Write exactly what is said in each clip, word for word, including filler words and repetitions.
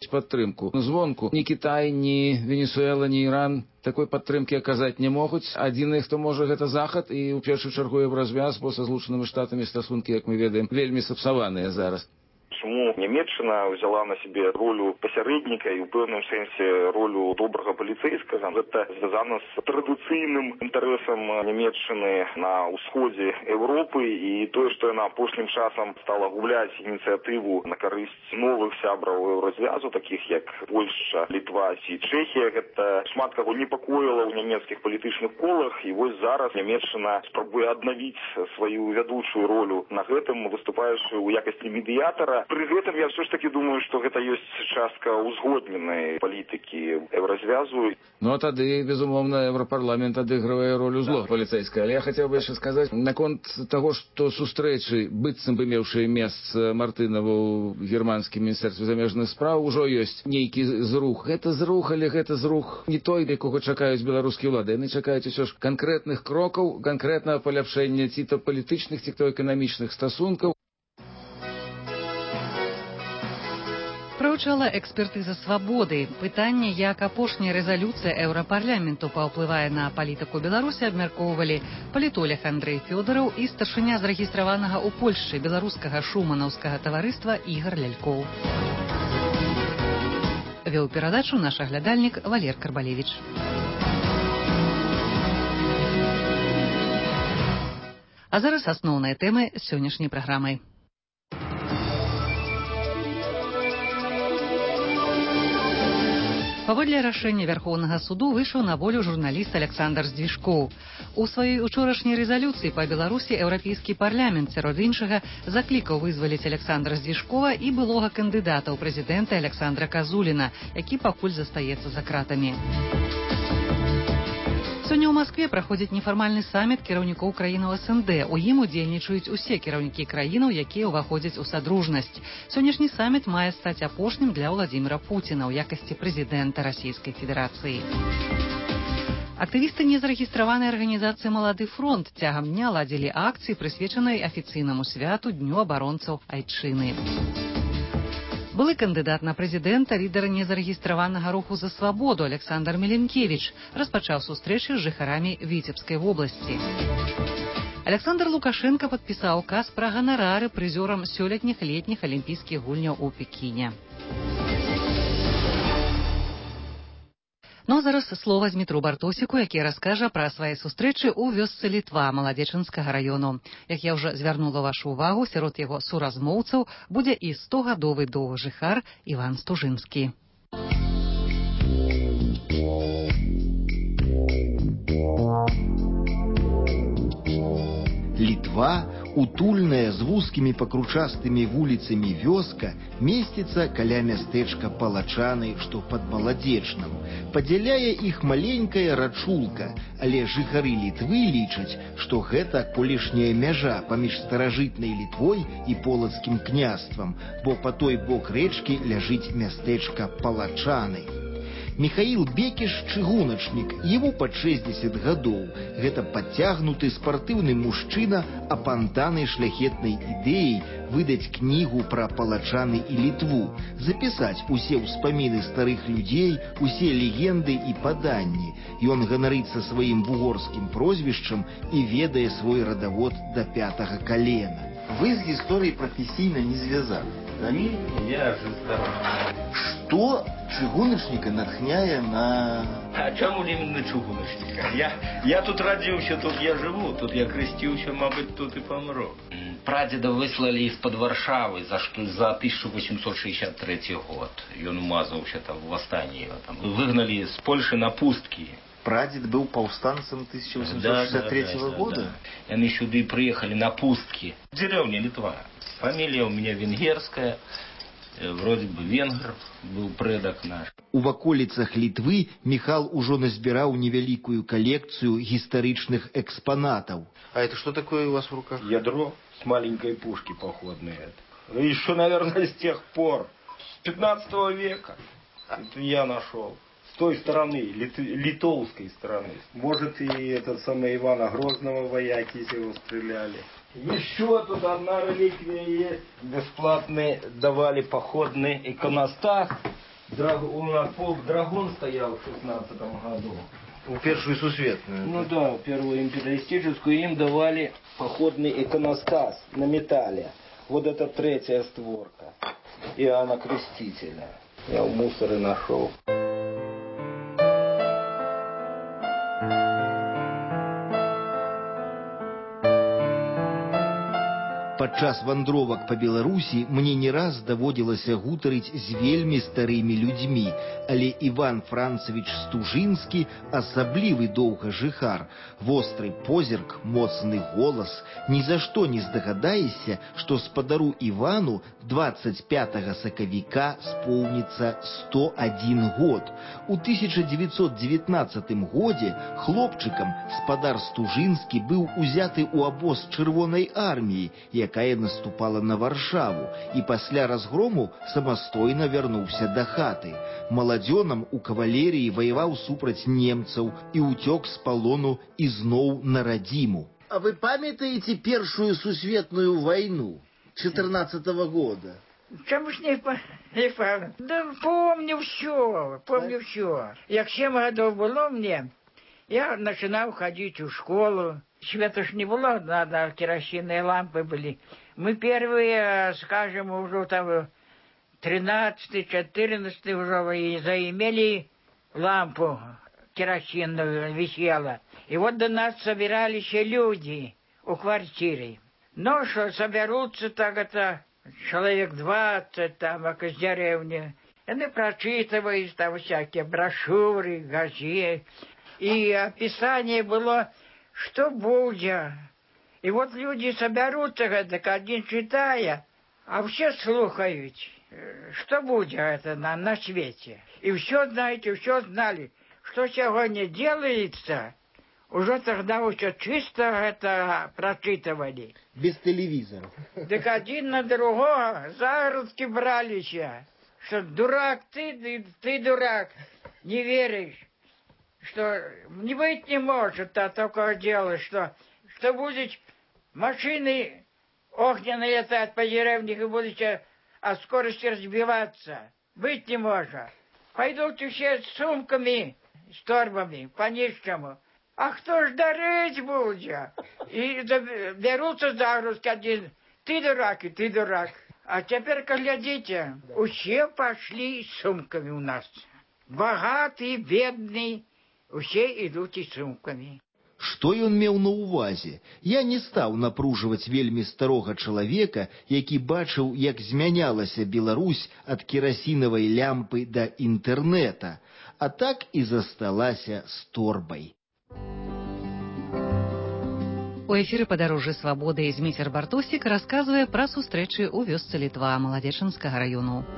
падтрымку. Звонку ні Кітай, ні Венесуэла, ні Іран такой падтрымкі аказаць не могуць. Адзіны, хто можа, гэта Захад, і ў першую чаргу Еўразвяз, бо са Злучанымі Штатамі стасункі, як мы ведаем, вельмі сапсаваныя зараз. Чому Німеччина взяла на себе роль посередника і у певному сенсі роль доброго поліцейського? Це зв'язано з традиційним інтересом Німеччини на усході Європи і те, що вона останнім часом стала гуляти ініціативу на користь нових сябрів Єврозв'язу, таких як Польща, Литва і Чехія. Це шмат кого непокоїло у німецьких політичних колах, і ось зараз Німеччина спробує відновити свою ведучу роль на гэтым, виступаючи у якості медіатора. При гэтым я все ж таки думаю, что гэта ёсць частка узгодненай палітыкі Еўразвязу. Ну а тады, безумоўна, Еўрапарламент адыгрывае роль узлога паліцэйскай. Але я хацеў бы яшчэ сказаць наконт таго, што сустрэчы, быццам бы меўшыя месца Мартынаву ў германскім міністэрстве замежных спраў, ужо ёсць нейкі зрух. Гэта зрух, але гэта зрух не той, якога чакаюць беларускія ўлады. Яны чакаюць усё ж канкрэтных крокаў, канкрэтнага паляпшэння ці то палітычных, ці то эканамічных стасункаў. Прагучала экспертыза свабоды. Пытанне, як апошняя рэзалюцыя Еўрапарламенту паўплывае на палітыку Беларусі, абмяркоўвалі палітолог Андрэй Фёдораў і старшыня зарэгістраванага ў Польшчы беларускага шуманаўскага таварыства Ігар Лялькоў. Вёў перадачу наш аглядальнік Валер Карбалевіч. А зараз асноўныя тэмы сённяшняй праграмы. Паводле рашэння Вярхоўнага суду выйшаў на волю журналіст Александр Здвижкоў. У сваёй учорашняй рэзалюцыі па Беларусі Еўрапейскі парламент, сярод іншага, заклікаў вызваліць Александра Здвижкова і былога кандыдата ў прэзідэнты Александра Казуліна, які пакуль застаецца за кратамі. Сёння ў Маскве праходзіць нефармальны саміт кіраўнікоў краінаў эс эн дэ. У ім удзельнічаюць усе кіраўнікі краінаў, якія ўваходзяць у садружнасць. Сённяшні саміт мае стаць апошнім для Владзіміра Пуціна ў якасці прэзідэнта Расійскай Федэрацыі. Актывісты незарэгістраванай арганізацыі «Малады фронт» цягам дня ладзілі акцыі, прысвечанай афіцыйнаму святу Дню абаронцаў Айчыны. Былы кандыдат на прэзідэнта, лідэр незарэгістраванага руху за свабоду Александр Меленкевіч распачаў сустрэчы з жыхарамі Віцебскай вобласці. Александр Лукашенко падпісаў указ пра ганарары прызёрам сёлетніх летніх алімпійскіх гульняў у Пекіне. Ну а зараз слова Змітру Бартосіку, які раскажа пра свае сустрэчы ў вёсцы Літва Маладзечынскага раёну. Як я ўжо звярнула вашу увагу, сярод яго суразмоўцаў будзе і стогадовы доўгажыхар Іван Стужынскі. Літва, утульная з вузкімі пакручастымі вуліцамі вёска, месціцца каля мястэчка Палачаны, што пад Маладзечнам. Падзяляе іх маленькая рачулка, але жыхары Літвы лічаць, што гэта колішняя мяжа паміж старажытнай Літвой і полацкім княствам, бо па той бок рэчкі ляжыць мястэчка Палачаны. Михаил Бекиш – чыгуначнік, ему под шэсцьдзесят гадоў. Гэта падцягнуты спартыўны мужчына, апантаны шляхетнай ідэяй выдаць кнігу пра Палачаны і Літву, запісаць усе ўспаміны старых людзей, усе легенды і паданні. Ён ганарыцца сваім вугорскім прозвішчам і ведае свой радавод да пятага калена. Вы з гісторыяй прафесійна не звязаны. Рамиль, я же здоров. Что чыгуначника натхняе на... А чему именно чыгуначника? Я, я тут родился, тут я живу, тут я крестился, мабуть, тут и помру. Прадеда выслали из-под Варшавы за, что, за тысяча восемьсот шестьдесят третий год. И он умазался там в восстании. Там. Выгнали с Польши на пустки. Прадед был повстанцем тысяча восемьсот шестьдесят третьего да, да, года? Да, да. Они сюда приехали на пустки. Деревня Литва. Фамилия у меня венгерская. Вроде бы венгр был предок наш. У ваколіцах Літвы Михал ужо назбіраў невялікую калекцыю гістарычных экспанатаў. А это что такое у вас в руках? Ядро с маленькой пушки походной. Еще, наверное, с тех пор. С пятнадцатого века. Это я нашел. С той стороны, лит, литовской стороны. Может, и этот самый Ивана Грозного вояки из его стреляли. Еще тут одна реликвия есть. Бесплатные давали походный иконостас. Драг... У нас полк «Драгон» стоял в шестнадцатом году. У первую сусветную. Ну да, первую империалистическую. Им давали походный иконостас на металле. Вот это третья створка Иоанна Крестителя. Я в мусоре нашел. Падчас вандровак па Беларусі мне не раз даводзілася гутарыць з вельмі старымі людзьмі, але Іван Францавіч Стужынскі асаблівы доўгажыхар, востры позірк, моцны голас. Ні за што не здагадаешся, што спадару Івану двадцать пятага сакавіка споўніцца сто адзін год. У тысяча дзевяцьсот дзевятнаццатым годзе хлопчыкам спадар Стужынскі быў узяты ў абоз чырвонай арміі, якая наступала на Варшаву, і пасля разгрому самастойна вярнуўся да хаты. Маладзёнам у кавалерыі ваяваў супраць немцаў і ўцёк з палону ізноў на радзіму. А вы памятаете Первую сусветную войну четырнадцатого года? Чому ж не пам'ятаю? Да помню все, помню все. Як семь годов было мне, я начинал ходить в школу. Света ж не было, надо, керосинные лампы были. Мы первые, скажем, уже там тринадцатый, четырнадцатый уже заимели лампу керосинную, висела. И вот до нас собирались люди у квартиры. Ну, что соберутся так это человек двадцать там, как из деревни. Они прочитывают там всякие брошюры, газеты. И описание было, что будет. И вот люди соберутся, так один читая, а все слухают, что будет это на, на свете. И все знаете, все знали, что сегодня делается. Уже тогда очень чисто это прочитывали. Без телевизора. Так один на другого загрузки брались. Что дурак ты, ты, ты дурак, не веришь. Что не быть не может, а такое дело, что, что будет машины огненные летать по деревнях и будете от скорости разбиваться. Быть не может. Пойдут все с сумками, с торбами, по нищему. А кто ж дарить будет? И берутся загрузки один. Ты дурак, и ты дурак. А теперь, глядите, все пошли с сумками у нас. Богатые, бедные. Усе ідуць і сумкамі. Што ён меў на ўвазе? Я не стаў напружваць вельмі старога чалавека, які бачыў, як змянялася Беларусь ад керасінавай лямпы да інтэрнэта, а так і засталася з торбай. У эфіры «Падарожжы свабоды» Зміцер Бартосік расказвае пра сустрэчы ў вёсцы Літва Маладзечанскага раёну.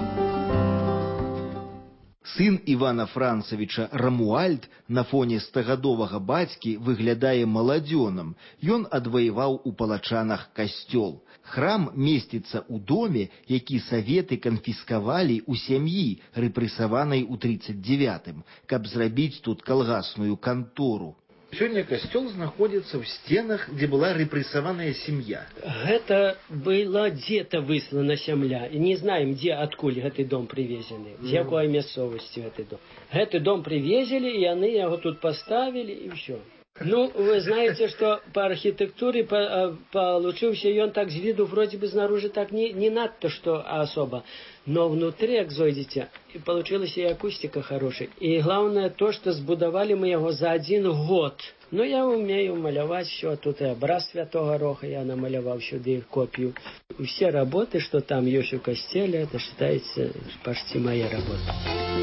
Сын Івана Францавіча Рамуальд на фоне стагадовага бацькі выглядае маладзёнам. Ён адваяваў у Палачанах касцёл. Храм месціцца ў доме, які саветы канфіскавалі ў сям'і, рэпрэсаванай у тридцать девятым, каб зрабіць тут калгасную кантору. Сегодня костел находится в стенах, где была репрессованная семья. Это была где-то выслана земля. И не знаем, где, откуда этот дом привезены. С какой местности этот дом. Этот дом привезли, и они его тут поставили, и все. Ну, вы знаете, что по архитектуре по, получился, и он так с виду вроде бы снаружи так не, не надто, что особо. Но внутри, как зайдете, и получилась и акустика хорошая. И главное то, что сбудовали мы его за один год. Ну, я умею малявать все. Тут и образ Святого Роха я намалявал сюда копию. И все работы, что там есть у костеля, это считается почти моя работа.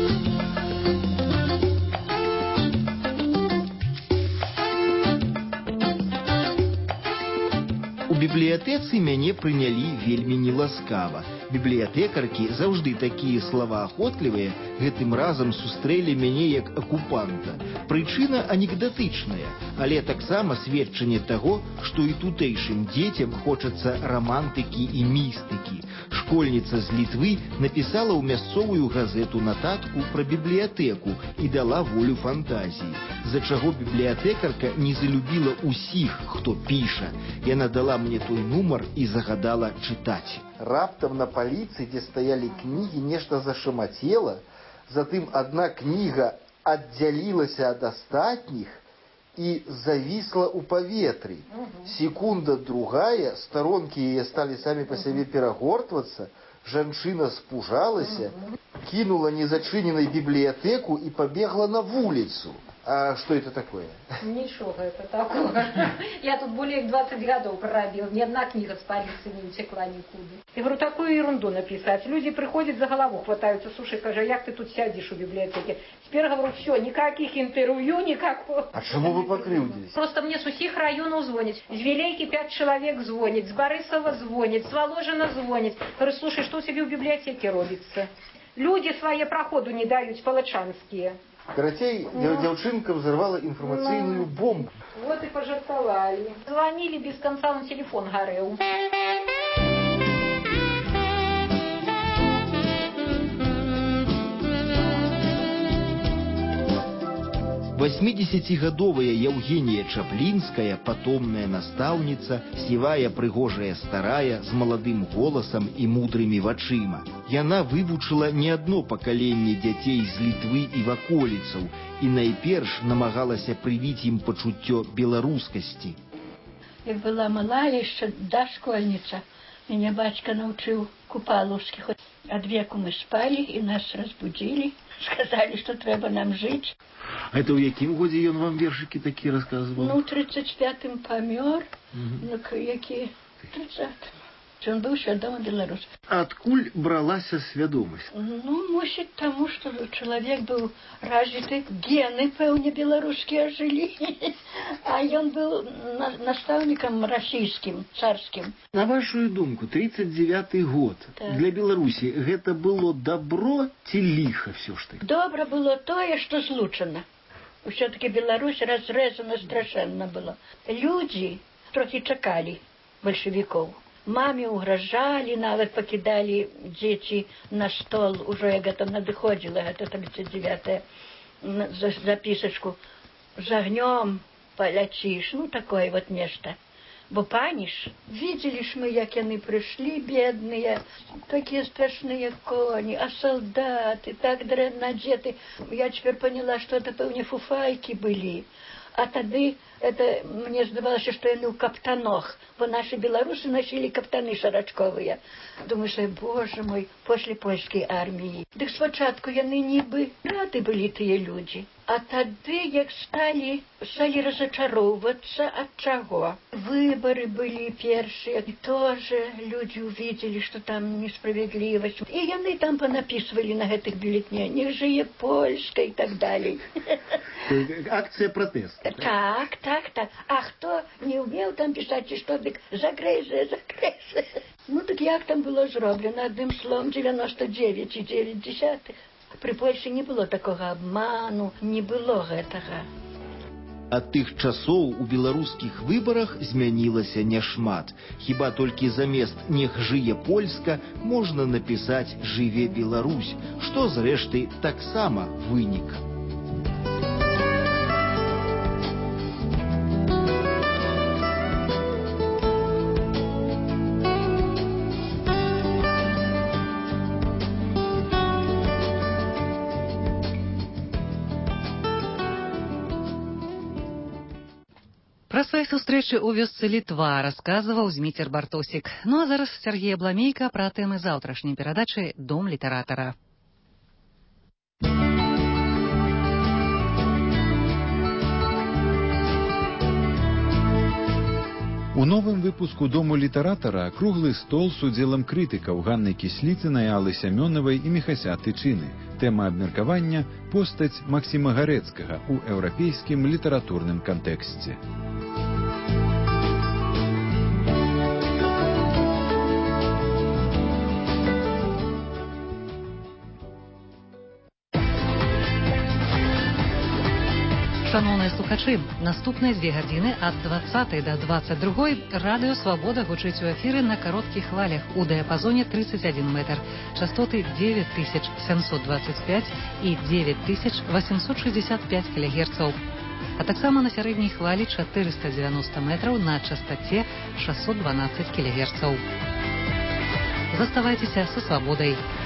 У бібліятэцы мяне прынялі вельмі неласкава. Бібліятэкаркі, заўжды такія словаахотлівыя, гэтым разам сустрэлі мяне як акупанта. Прычына анекдатычная, але таксама сведчанне таго, што і тутэйшым дзецям хочацца рамантыкі і містыкі. Школьніца з Літвы напісала ў мясцовую газету нататку пра бібліятэку і дала волю фантазіі, з-за чаго бібліятэкарка не залюбіла ўсіх, хто піша. Яна дала мне той нумар і загадала чытаць. Раптам на паліцы, дзе стаялі кнігі, нешта зашамацела, затым адна кніга аддзялілася ад астатніх і завісла ў паветры. Секунда другая, старонкі яе сталі самі па сябе перагортвацца, жанчына спужалася, кинула незачиненной библиотеку и побегла на улицу. А что это такое? Ничего это такого. Я тут более двадцать годов пробил. Ни одна книга с полиции не утекла никуда. Я говорю, такую ерунду написать. Люди приходят за голову, хватаются. Слушай, скажи, як ты тут сядешь в библиотеке? Теперь говорю, все, никаких интервью, никакого. А чему вы покрылись? Просто мне с усіх районов звонит. С Вилейки пять человек звонит, с Борисова звонит, с Воложина звонит. Говорю, слушай, что себе в библиотеке робится? Люди свои проходу не дают, палачанские. Карацей, ну, девчонка взорвала информационную ну, бомбу. Вот и пожертвовали. Звонили без конца, на телефон горел. восьмидесятигадовая Евгения Чаплинская, потомная наставница, сівая прыгожая старая, з маладым голасам і мудрымі вачыма. Яна вывучыла не одно пакаленне дзяцей з Літвы і ваколіцаў і найперш намагалася прывіць ім пачуццё беларускасці. Як была малая яшчэ дашкольніца, мяне бацька навчыў купалаўскі. Ад веку мы спалі і нас разбудзілі, сказалі, што трэба нам жыць. А это ў якім годзе ён вам вершыкі такі расказваў? Ну, у тридцать пятым памёр, ну, які тридцатым. Ён быў свядомы беларус. Адкуль бралася свядомасць? Ну, мусіць таму, што чалавек быў развіты, гены, пэўне, беларускія жылі. А ён быў настаўнікам расійскім, царскім. На вашу думку, тридцать девятый год так. Для Беларусі гэта было добро ці ліха все ж таки? Добра было тое, што злучана. Усё-таки Беларусь разрэзана страшэнна было. Людзі трохі чакалі бальшавікоў. Маме угрожали, нават покидали дети на стол, уже это надыходило, это тридцать девятое, записочку, с огнем полечишь, ну такое вот нечто. Бо паніш, видели ж мы, як яны пришли, бедные, такие страшные кони, а солдаты, так дрэнно одеты. Я теперь поняла, что это, пэўне, фуфайки были. А тады это мне здавалася, што яны ў каптанах, бо нашы беларусы носілі каптаны шарачковыя. Думаеш, боже мой, после польскай арміі. Дык спачатку яны нібы рады былі тыя людзі. А тады, як сталі, сталі разочароўвацца ад чаго. Выбары былі першыя, і тоже людзі увидели, што там несправядлівасць. І яны там понаписывали на гэтых бюллетнях, не жые Польска і так далей. Акцыя пратэсту. Так, так, так. А хто не умеў там пісаць, і што, дык загрэзе, загрэзе. Ну, так як там было зроблена? Адным словом, девяносто девять и девять десятых. При Польше не было такога обману, не было гэтага. Ад тых часоў у беларускіх выбарах змянілася няшмат. Хіба толькі замест «нех жые Польска» можна напісаць «жыве Беларусь», што, зрэшты, таксама вынік. Пра свае сустрэчы ў вёсцы Літва расказваў Зміцер Бартосік. Ну а зараз Сергей Абламейка пра тэмы заўтрашняй перадачы «Дом літаратара». У новым выпуску «Дому літаратара» круглы стол з удзелам крытыкаў Ганны Кісліцынай, Аллы Сямёнавай і Міхася Тычыны. Тэма абмеркавання – постаць Максіма Гарэцкага ў еўрапейскім літаратурным кантэксце. Шановныя слухачы, наступныя дзве гадзіны ад дваццатай да дваццаць другой радыё «Свабода» гучыць у эфіры на кароткіх хвалях у дыяпазоне тридцать один метр, частоты девять тысяч семьсот двадцать пять і девять тысяч восемьсот шестьдесят пять кілогерцаў, а таксама на сярэдняй хвалі четыреста девяносто метраў на частоце шестьсот двенадцать кілогерцаў. Заставайтеся со свободой.